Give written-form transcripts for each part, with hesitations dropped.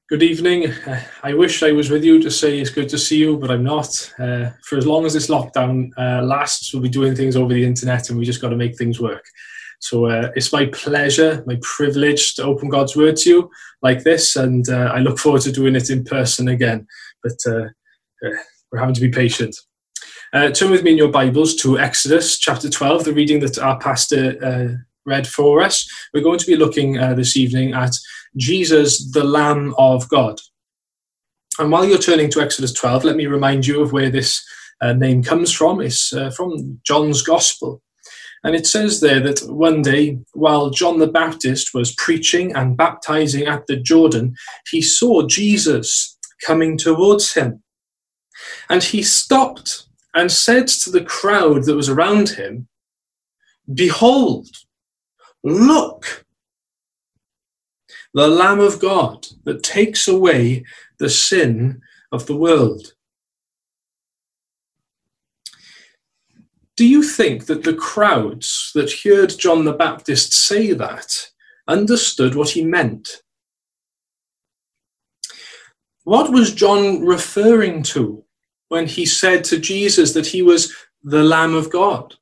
Good evening. I wish I was with you to say it's good to see you, but I'm not. For as long as this lockdown lasts, we'll be doing things over the internet and we just got to make things work. So it's my pleasure, my privilege to open God's Word to you like this, and I look forward to doing it in person again. But we're having to be patient. Turn with me in your Bibles to Exodus chapter 12, the reading that our pastor read for us. We're going to be looking this evening at Jesus, the Lamb of God. And while you're turning to Exodus 12, let me remind you of where this name comes from. It's from John's Gospel. And it says there that one day, while John the Baptist was preaching and baptizing at the Jordan, he saw Jesus coming towards him. And he stopped and said to the crowd that was around him, "Behold, look, the Lamb of God that takes away the sin of the world." Do you think that the crowds that heard John the Baptist say that understood what he meant? What was John referring to when he said to Jesus that he was the Lamb of God?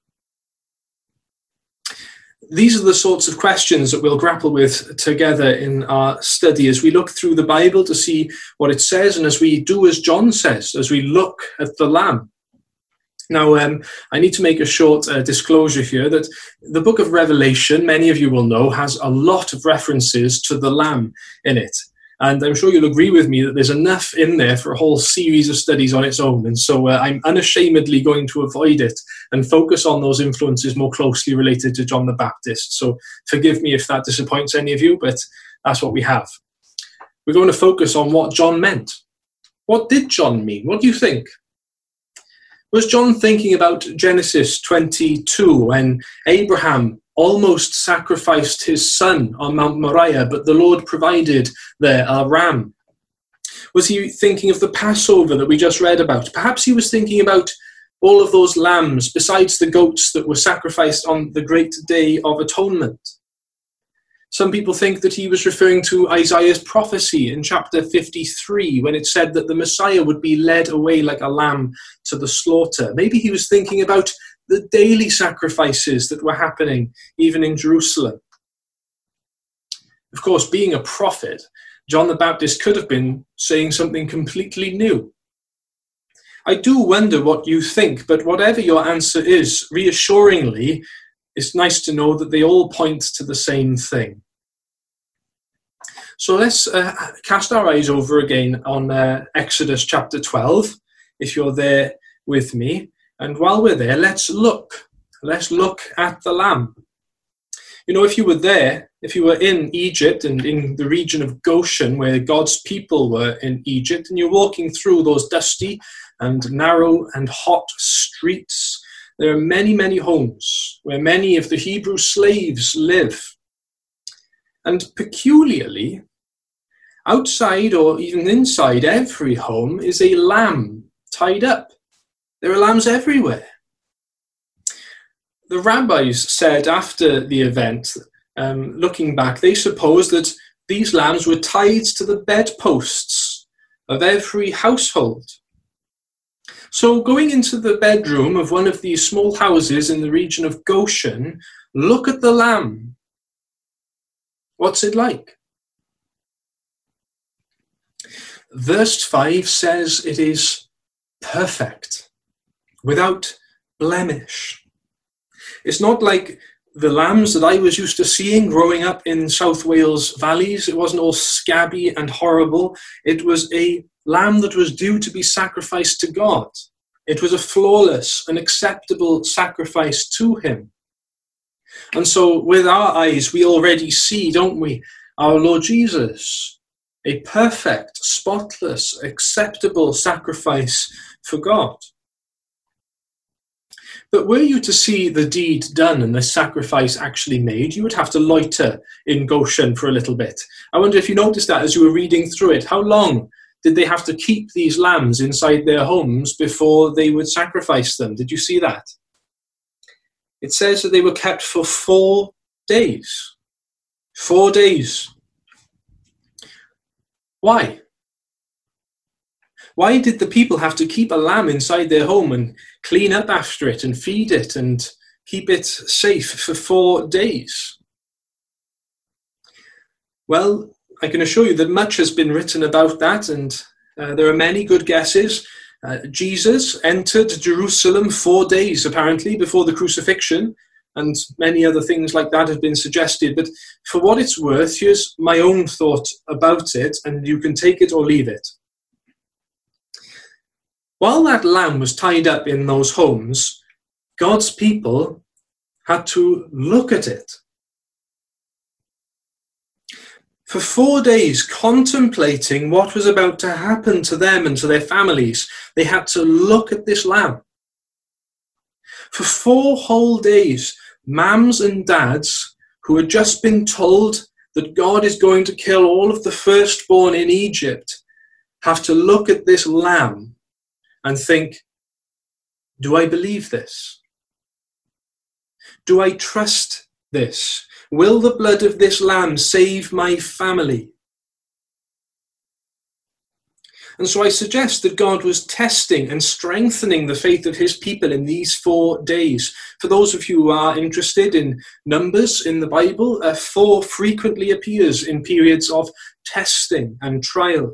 These are the sorts of questions that we'll grapple with together in our study as we look through the Bible to see what it says, and as we do as John says, as we look at the Lamb. Now, I need to make a short disclosure here that the book of Revelation, many of you will know, has a lot of references to the Lamb in it. And I'm sure you'll agree with me that there's enough in there for a whole series of studies on its own. And so I'm unashamedly going to avoid it and focus on those influences more closely related to John the Baptist. So forgive me if that disappoints any of you, but that's what we have. We're going to focus on what John meant. What did John mean? What do you think? Was John thinking about Genesis 22 when Abraham almost sacrificed his son on Mount Moriah, but the Lord provided there a ram? Was he thinking of the Passover that we just read about? Perhaps he was thinking about all of those lambs besides the goats that were sacrificed on the great day of atonement. Some people think that he was referring to Isaiah's prophecy in chapter 53 when it said that the Messiah would be led away like a lamb to the slaughter. Maybe he was thinking about the daily sacrifices that were happening even in Jerusalem. Of course, being a prophet, John the Baptist could have been saying something completely new. I do wonder what you think, but whatever your answer is, reassuringly, it's nice to know that they all point to the same thing. So let's cast our eyes over again on Exodus chapter 12, if you're there with me. And while we're there, let's look at the Lamb. You know, if you were there, if you were in Egypt and in the region of Goshen where God's people were in Egypt, and you're walking through those dusty and narrow and hot streets, there are many, many homes where many of the Hebrew slaves live. And peculiarly, outside or even inside every home is a lamb tied up. There are lambs everywhere. The rabbis said after the event, looking back, they supposed that these lambs were tied to the bedposts of every household. So going into the bedroom of one of these small houses in the region of Goshen, look at the lamb. What's it like? Verse 5 says it is perfect, without blemish. It's not like the lambs that I was used to seeing growing up in South Wales valleys. It wasn't all scabby and horrible. It was a lamb that was due to be sacrificed to God. It was a flawless and acceptable sacrifice to him. And so with our eyes, we already see, don't we, our Lord Jesus, a perfect, spotless, acceptable sacrifice for God. But were you to see the deed done and the sacrifice actually made, you would have to loiter in Goshen for a little bit. I wonder if you noticed that as you were reading through it. How long did they have to keep these lambs inside their homes before they would sacrifice them? Did you see that? It says that they were kept for 4 days. 4 days. Why? Why did the people have to keep a lamb inside their home and clean up after it and feed it and keep it safe for 4 days? Well, I can assure you that much has been written about that, and there are many good guesses. Jesus entered Jerusalem 4 days, apparently, before the crucifixion, and many other things like that have been suggested. But for what it's worth, here's my own thought about it, and you can take it or leave it. While that lamb was tied up in those homes, God's people had to look at it. For 4 days, contemplating what was about to happen to them and to their families, they had to look at this lamb. For 4 whole days, mums and dads who had just been told that God is going to kill all of the firstborn in Egypt have to look at this lamb and think, do I believe this? Do I trust this? Will the blood of this lamb save my family? And so I suggest that God was testing and strengthening the faith of his people in these 4 days. For those of you who are interested in numbers in the Bible, 4 frequently appears in periods of testing and trial.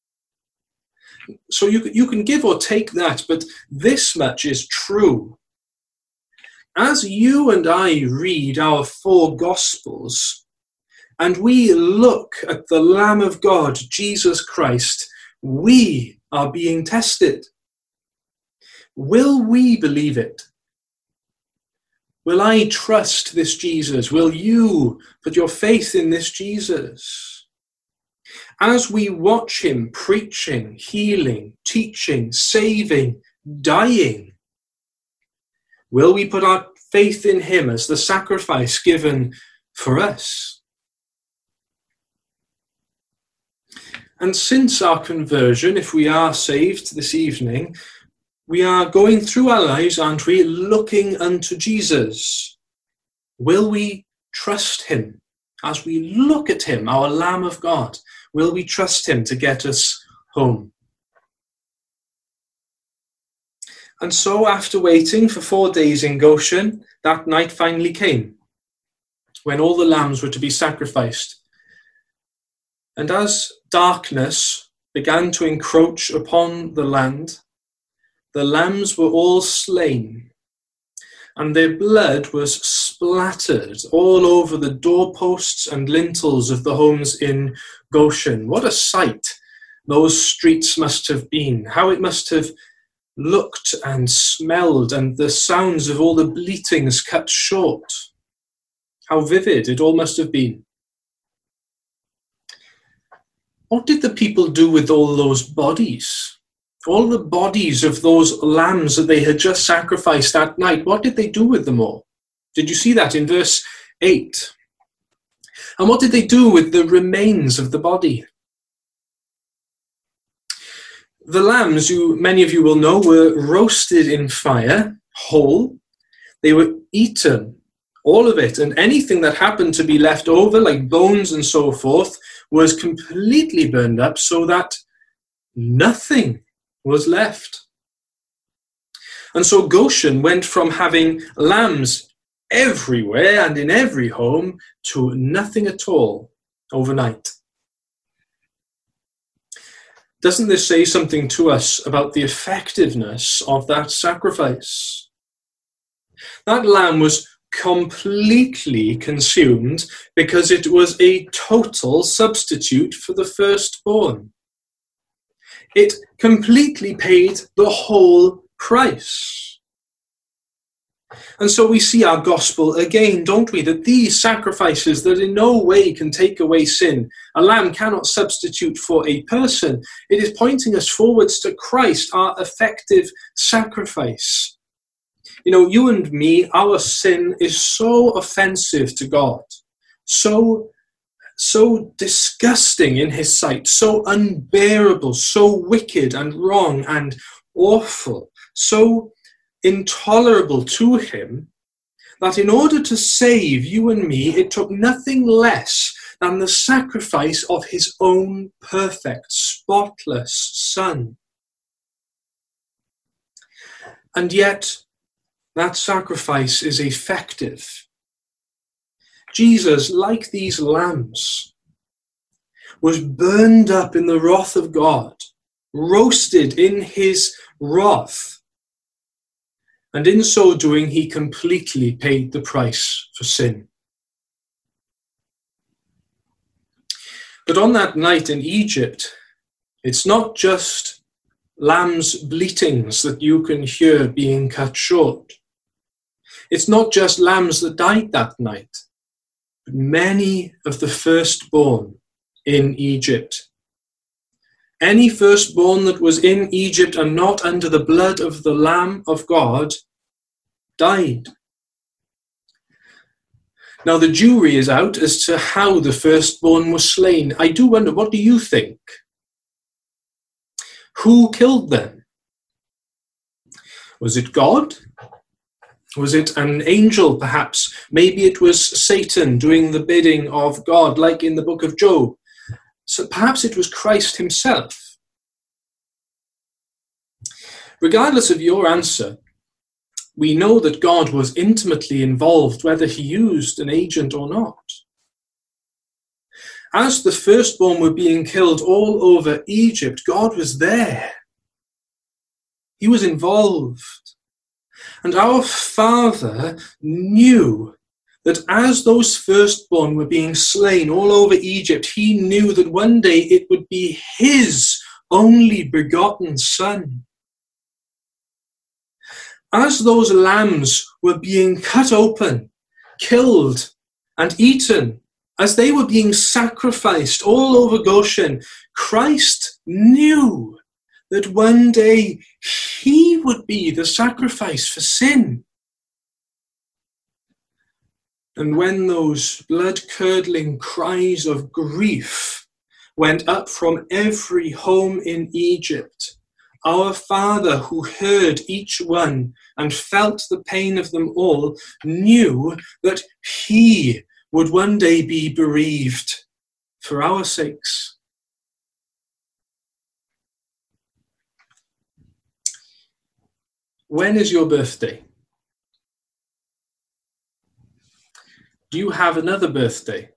So you can give or take that, but this much is true. As you and I read our 4 Gospels, and we look at the Lamb of God, Jesus Christ, we are being tested. Will we believe it? Will I trust this Jesus? Will you put your faith in this Jesus? As we watch him preaching, healing, teaching, saving, dying, will we put our faith in him as the sacrifice given for us? And since our conversion, if we are saved this evening, we are going through our lives, aren't we, looking unto Jesus. Will we trust him as we look at him, our Lamb of God? Will we trust him to get us home? And so after waiting for 4 days in Goshen, that night finally came, when all the lambs were to be sacrificed. And as darkness began to encroach upon the land, the lambs were all slain, and their blood was splattered all over the doorposts and lintels of the homes in Goshen. What a sight those streets must have been, how it must have looked and smelled, and the sounds of all the bleatings cut short. How vivid it all must have been. What did the people do with all those bodies? All the bodies of those lambs that they had just sacrificed that night, what did they do with them all? Did you see that in verse 8? And what did they do with the remains of the body? The lambs, many of you will know, were roasted in fire, whole. They were eaten, all of it, and anything that happened to be left over, like bones and so forth, was completely burned up so that nothing was left. And so Goshen went from having lambs everywhere and in every home to nothing at all overnight. Doesn't this say something to us about the effectiveness of that sacrifice? That lamb was completely consumed because it was a total substitute for the firstborn. It completely paid the whole price. And so we see our gospel again, don't we? That these sacrifices that in no way can take away sin, a lamb cannot substitute for a person. It is pointing us forwards to Christ, our effective sacrifice. You know, you and me, our sin is so offensive to God, so disgusting in his sight, so unbearable, so wicked and wrong and awful, so intolerable to him, that in order to save you and me, it took nothing less than the sacrifice of his own perfect, spotless Son. And yet, that sacrifice is effective. Jesus, like these lambs, was burned up in the wrath of God, roasted in his wrath, and in so doing, he completely paid the price for sin. But on that night in Egypt, it's not just lambs' bleatings that you can hear being cut short. It's not just lambs that died that night, but many of the firstborn in Egypt. Any firstborn that was in Egypt and not under the blood of the Lamb of God died. Now the jury is out as to how the firstborn was slain. I do wonder, what do you think? Who killed them? Was it God? Was it an angel, perhaps? Maybe it was Satan doing the bidding of God, like in the book of Job. So perhaps it was Christ himself. Regardless of your answer, we know that God was intimately involved, whether he used an agent or not. As the firstborn were being killed all over Egypt, God was there. He was involved. And our Father knew that as those firstborn were being slain all over Egypt, he knew that one day it would be his only begotten Son. As those lambs were being cut open, killed, and eaten, as they were being sacrificed all over Goshen, Christ knew that one day he would be the sacrifice for sin. And when those blood-curdling cries of grief went up from every home in Egypt, our Father, who heard each one and felt the pain of them all, knew that he would one day be bereaved for our sakes. When is your birthday? Do you have another birthday?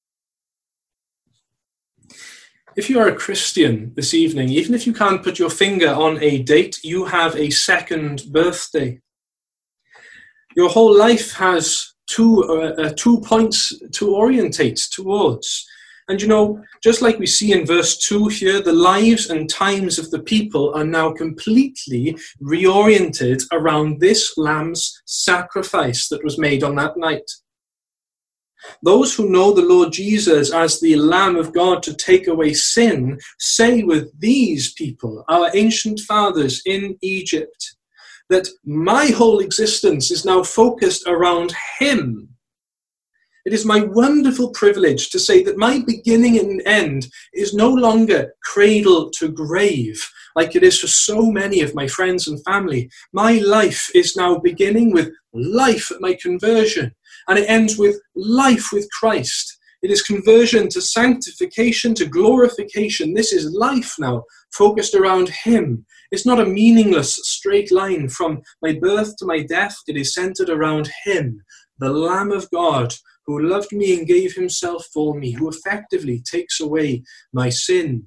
If you are a Christian this evening, even if you can't put your finger on a date, you have a second birthday. Your whole life has two points to orientate towards. And you know, just like we see in verse 2 here, the lives and times of the people are now completely reoriented around this lamb's sacrifice that was made on that night. Those who know the Lord Jesus as the Lamb of God to take away sin say with these people, our ancient fathers in Egypt, that my whole existence is now focused around him. It is my wonderful privilege to say that my beginning and end is no longer cradle to grave, like it is for so many of my friends and family. My life is now beginning with life at my conversion, and it ends with life with Christ. It is conversion to sanctification, to glorification. This is life now, focused around him. It's not a meaningless straight line from my birth to my death. It is centered around him, the Lamb of God, who loved me and gave himself for me, who effectively takes away my sin.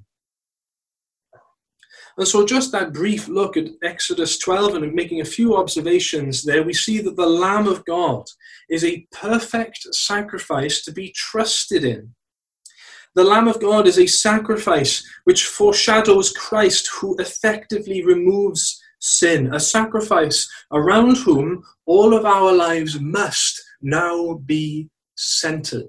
And so just that brief look at Exodus 12 and making a few observations there, we see that the Lamb of God is a perfect sacrifice to be trusted in. The Lamb of God is a sacrifice which foreshadows Christ, who effectively removes sin, a sacrifice around whom all of our lives must now be centered.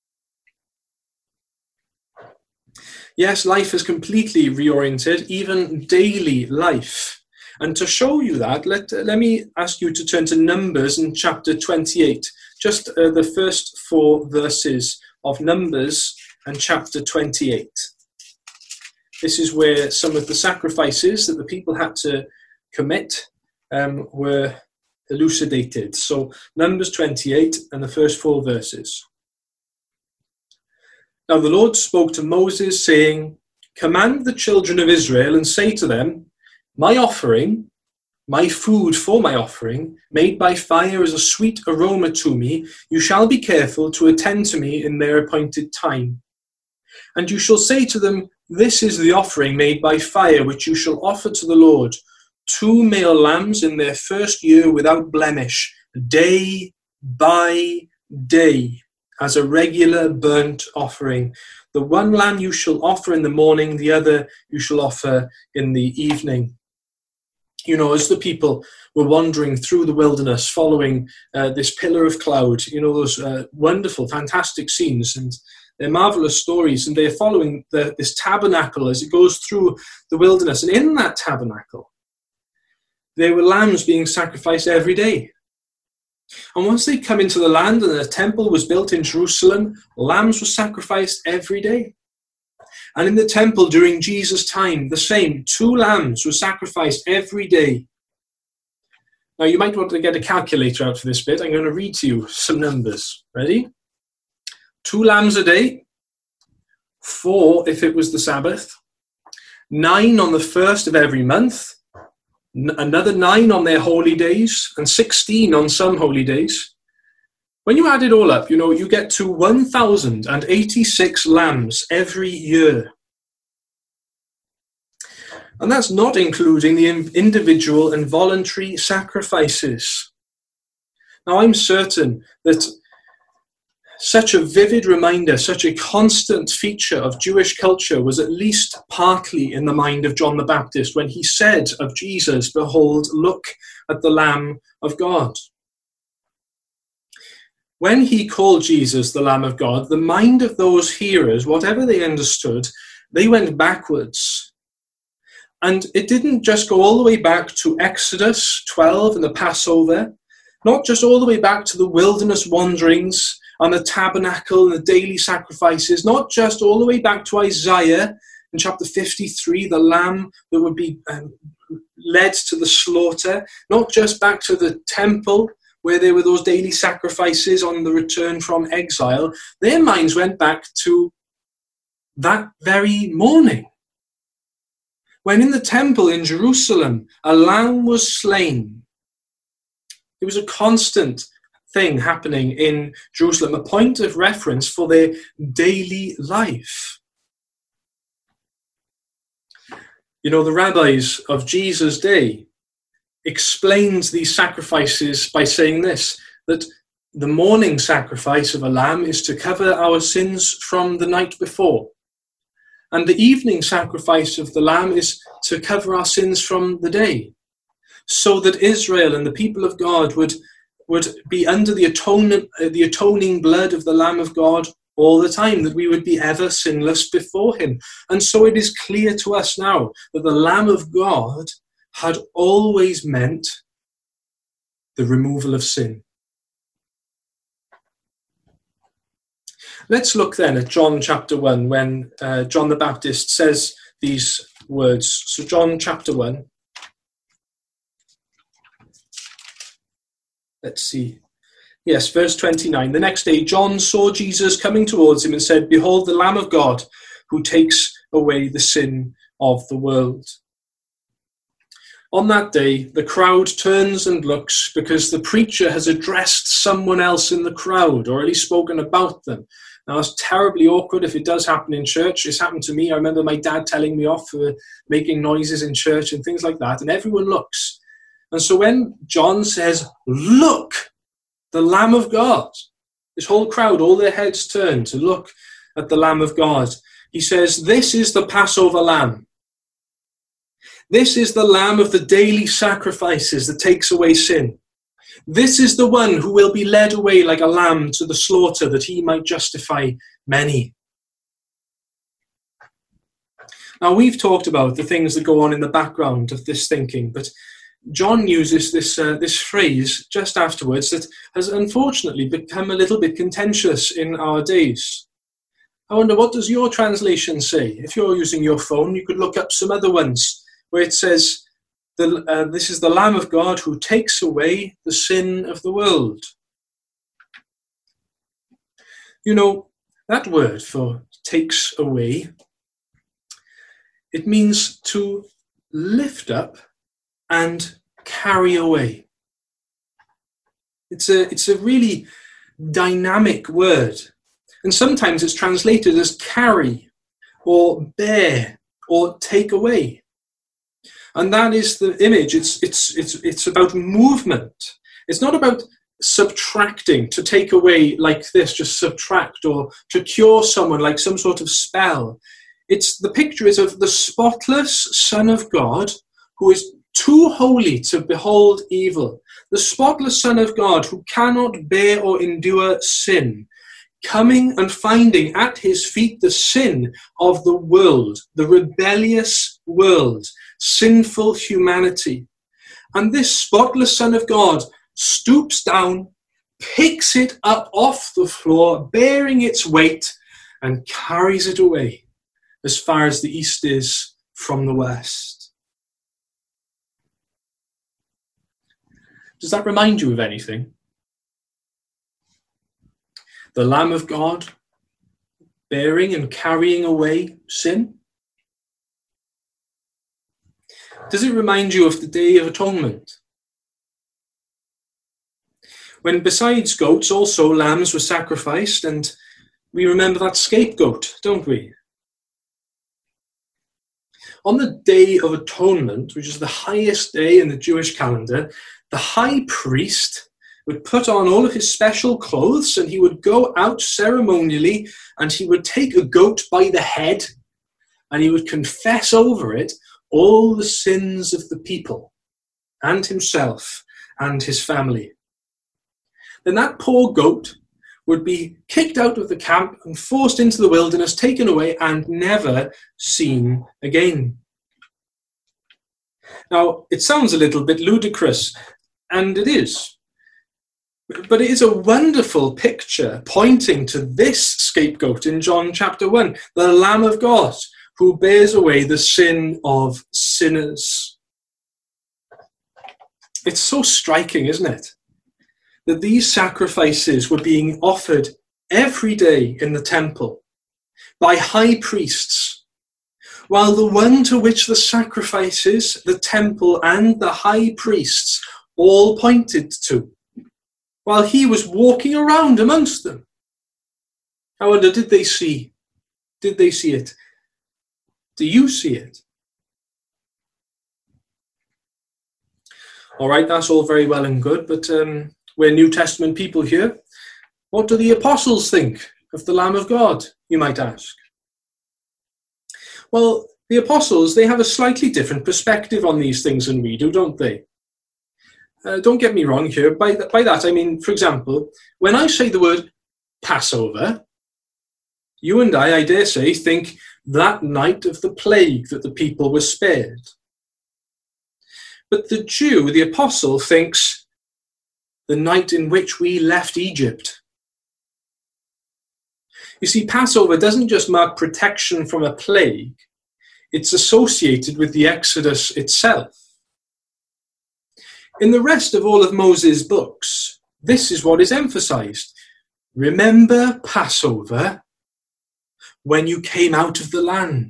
Yes, life is completely reoriented, even daily life. And to show you that, let me ask you to turn to Numbers in chapter 28, just the first 4 verses of Numbers and chapter 28. This is where some of the sacrifices that the people had to commit were elucidated. So Numbers 28 and the first 4 verses. Now the Lord spoke to Moses, saying, "Command the children of Israel and say to them, my offering, my food for my offering, made by fire as a sweet aroma to me, you shall be careful to attend to me in their appointed time. And you shall say to them, this is the offering made by fire, which you shall offer to the Lord, 2 male lambs in their first year without blemish, day by day, as a regular burnt offering. The one lamb you shall offer in the morning, the other you shall offer in the evening." You know, as the people were wandering through the wilderness, following this pillar of cloud, you know, those wonderful, fantastic scenes, and they're marvelous stories, and they're following this tabernacle as it goes through the wilderness. And in that tabernacle, there were lambs being sacrificed every day. And once they come into the land and the temple was built in Jerusalem, lambs were sacrificed every day. And in the temple during Jesus' time, the same, 2 lambs were sacrificed every day. Now you might want to get a calculator out for this bit. I'm going to read to you some numbers. Ready? 2 lambs a day, 4 if it was the Sabbath, 9 on the first of every month, another 9 on their holy days, and 16 on some holy days. When you add it all up, you know, you get to 1,086 lambs every year. And that's not including the individual and voluntary sacrifices. Now, I'm certain that such a vivid reminder, such a constant feature of Jewish culture was at least partly in the mind of John the Baptist when he said of Jesus, "Behold, look at the Lamb of God." When he called Jesus the Lamb of God, the mind of those hearers, whatever they understood, they went backwards. And it didn't just go all the way back to Exodus 12 and the Passover, not just all the way back to the wilderness wanderings and the tabernacle and the daily sacrifices, not just all the way back to Isaiah in chapter 53, the lamb that would be led to the slaughter, not just back to the temple where there were those daily sacrifices on the return from exile. Their minds went back to that very morning, when in the temple in Jerusalem, a lamb was slain. It was a constant thing happening in Jerusalem, a point of reference for their daily life. You know, the rabbis of Jesus' day explained these sacrifices by saying this, that the morning sacrifice of a lamb is to cover our sins from the night before. And the evening sacrifice of the lamb is to cover our sins from the day, so that Israel and the people of God would be under the atoning blood of the Lamb of God all the time, that we would be ever sinless before him. And so it is clear to us now that the Lamb of God had always meant the removal of sin. Let's look then at John chapter 1, when John the Baptist says these words. So John chapter 1. Let's see. Yes, verse 29. The next day John saw Jesus coming towards him and said, "Behold, the Lamb of God who takes away the sin of the world." On that day, the crowd turns and looks because the preacher has addressed someone else in the crowd, or at least spoken about them. Now, it's terribly awkward if it does happen in church. It's happened to me. I remember my dad telling me off for making noises in church and things like that, and everyone looks. And so when John says, "Look, the Lamb of God," this whole crowd, all their heads turn to look at the Lamb of God. He says, "This is the Passover lamb. This is the lamb of the daily sacrifices that takes away sin. This is the one who will be led away like a lamb to the slaughter that he might justify many." Now, we've talked about the things that go on in the background of this thinking, but John uses this phrase just afterwards that has unfortunately become a little bit contentious in our days. I wonder, what does your translation say? If you're using your phone, you could look up some other ones where it says, "This is the Lamb of God who takes away the sin of the world." You know, that word for takes away. It means to lift up and carry away. It's a really dynamic word. And sometimes it's translated as carry or bear or take away. And that is the image. It's about movement. It's not about subtracting, to take away like this, just subtract, or to cure someone like some sort of spell. The picture is of the spotless Son of God who is too holy to behold evil. The spotless Son of God who cannot bear or endure sin, coming and finding at his feet the sin of the world, the rebellious world, sinful humanity. And this spotless Son of God stoops down, picks it up off the floor, bearing its weight, and carries it away as far as the east is from the west. Does that remind you of anything? The Lamb of God bearing and carrying away sin? Does it remind you of the Day of Atonement? When besides goats, also lambs were sacrificed, and we remember that scapegoat, don't we? On the Day of Atonement, which is the highest day in the Jewish calendar, the high priest would put on all of his special clothes, and he would go out ceremonially, and he would take a goat by the head, and he would confess over it all the sins of the people, and himself, and his family. Then that poor goat would be kicked out of the camp and forced into the wilderness, taken away, and never seen again. Now, it sounds a little bit ludicrous, and it is. But it is a wonderful picture pointing to this scapegoat in John chapter 1, the Lamb of God, who bears away the sin of sinners. It's so striking, isn't it? That these sacrifices were being offered every day in the temple by high priests, while the one to which the sacrifices, the temple, and the high priests all pointed to, while he was walking around amongst them. I wonder, did they see? Did they see it? Do you see it? All right, that's all very well and good, but we're New Testament people here. What do the apostles think of the Lamb of God, you might ask? Well, the apostles, they have a slightly different perspective on these things than we do, don't they? Don't get me wrong here. By that, I mean, for example, when I say the word Passover, you and I dare say, think that night of the plague that the people were spared. But the Jew, the apostle, thinks the night in which we left Egypt. You see, Passover doesn't just mark protection from a plague. It's associated with the Exodus itself. In the rest of all of Moses' books, this is what is emphasized. Remember Passover when you came out of the land.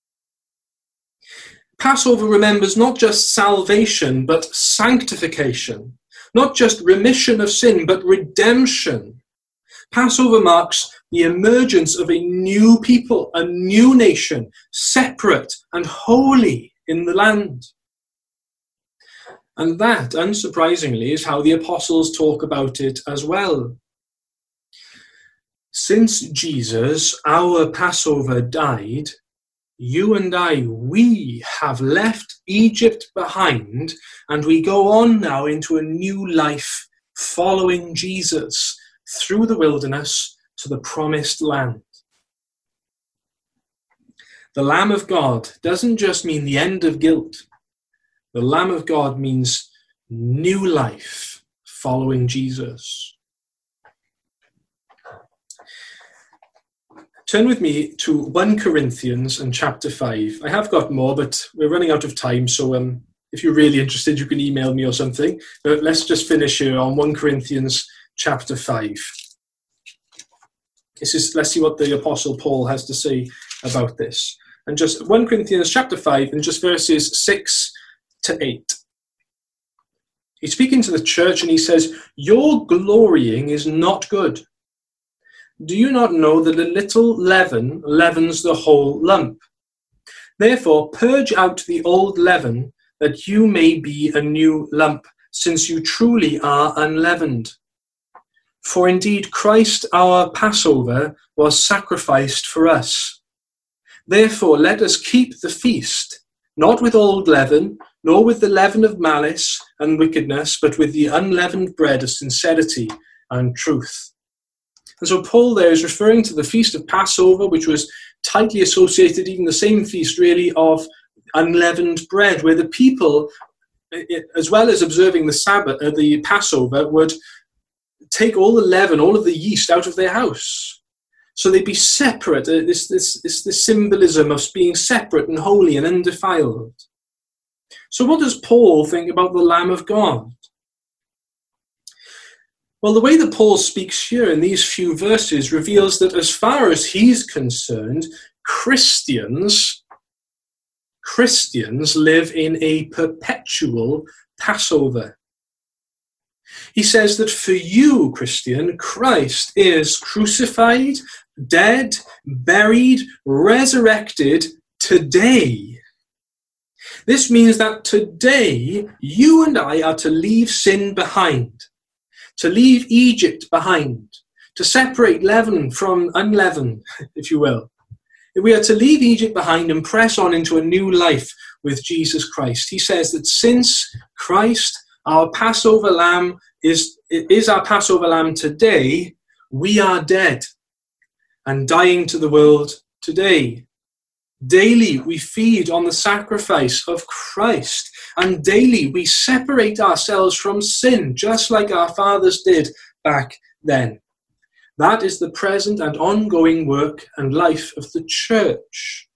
Passover remembers not just salvation, but sanctification. Not just remission of sin, but redemption. Passover marks the emergence of a new people, a new nation, separate and holy in the land. And that, unsurprisingly, is how the apostles talk about it as well. Since Jesus, our Passover, died, you and I, we have left Egypt behind, and we go on now into a new life following Jesus through the wilderness to the promised land. The Lamb of God doesn't just mean the end of guilt. The Lamb of God means new life following Jesus. Turn with me to 1 Corinthians and chapter 5. I have got more, but we're running out of time, so if you're really interested, you can email me or something. But let's just finish here on 1 Corinthians chapter 5. Let's see what the Apostle Paul has to say about this. And just 1 Corinthians chapter 5 and just verses 6 to 8. He's speaking to the church and he says, "Your glorying is not good. Do you not know that a little leaven leavens the whole lump? Therefore, purge out the old leaven, that you may be a new lump, since you truly are unleavened. For indeed Christ our Passover was sacrificed for us. Therefore let us keep the feast, not with old leaven, nor with the leaven of malice and wickedness, but with the unleavened bread of sincerity and truth." And so Paul there is referring to the feast of Passover, which was tightly associated, even the same feast really, of unleavened bread, where the people, as well as observing the Sabbath, the Passover, would take all the leaven, all of the yeast out of their house. So they'd be separate. This symbolism of being separate and holy and undefiled. So what does Paul think about the Lamb of God? Well, the way that Paul speaks here in these few verses reveals that as far as he's concerned, Christians live in a perpetual Passover. He says that for you, Christian, Christ is crucified, dead, buried, resurrected today. This means that today you and I are to leave sin behind, to leave Egypt behind, to separate leaven from unleavened, if you will. We are to leave Egypt behind and press on into a new life with Jesus Christ. He says that since Christ, our Passover lamb, is our Passover lamb today, we are dead and dying to the world today. Daily we feed on the sacrifice of Christ, and daily we separate ourselves from sin, just like our fathers did back then. That is the present and ongoing work and life of the church.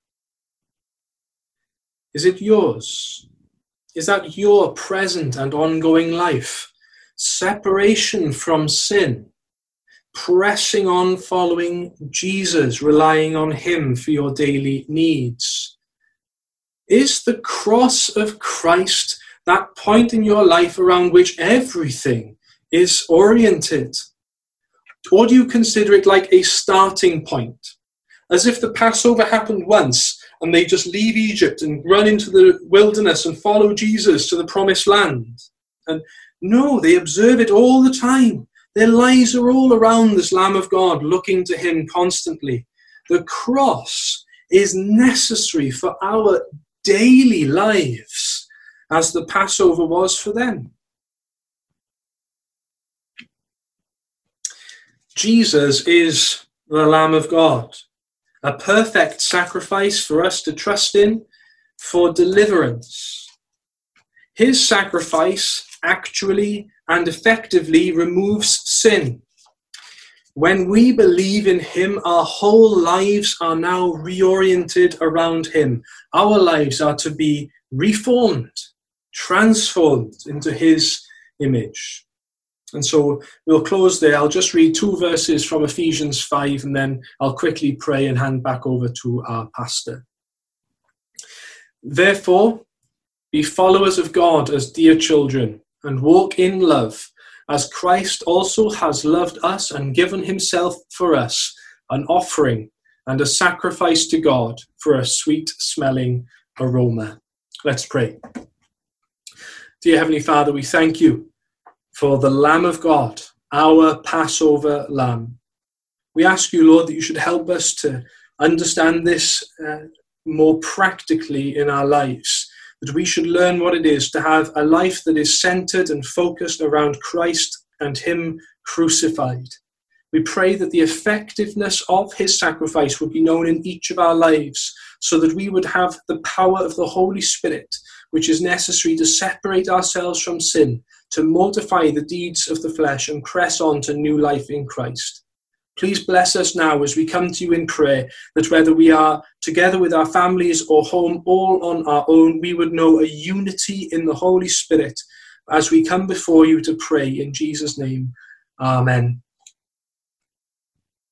Is it yours? Is that your present and ongoing life? Separation from sin, pressing on following Jesus, relying on him for your daily needs. Is the cross of Christ that point in your life around which everything is oriented? Or do you consider it like a starting point? As if the Passover happened once and they just leave Egypt and run into the wilderness and follow Jesus to the promised land? And no, they observe it all the time. Their lives are all around this Lamb of God, looking to him constantly. The cross is necessary for our daily lives, as the Passover was for them. Jesus is the Lamb of God, a perfect sacrifice for us to trust in for deliverance. His sacrifice actually and effectively removes sin. When we believe in him, our whole lives are now reoriented around him. Our lives are to be reformed, transformed into his image. And so we'll close there. I'll just read 2 verses from Ephesians 5, and then I'll quickly pray and hand back over to our pastor. Therefore, be followers of God as dear children, and walk in love, as Christ also has loved us and given himself for us, an offering and a sacrifice to God for a sweet-smelling aroma. Let's pray. Dear Heavenly Father, we thank you for the Lamb of God, our Passover Lamb. We ask you, Lord, that you should help us to understand this more practically in our lives, that we should learn what it is to have a life that is centered and focused around Christ and him crucified. We pray that the effectiveness of his sacrifice would be known in each of our lives, so that we would have the power of the Holy Spirit, which is necessary to separate ourselves from sin, to mortify the deeds of the flesh and press on to new life in Christ. Please bless us now as we come to you in prayer, that whether we are together with our families or home all on our own, we would know a unity in the Holy Spirit as we come before you to pray in Jesus' name. Amen.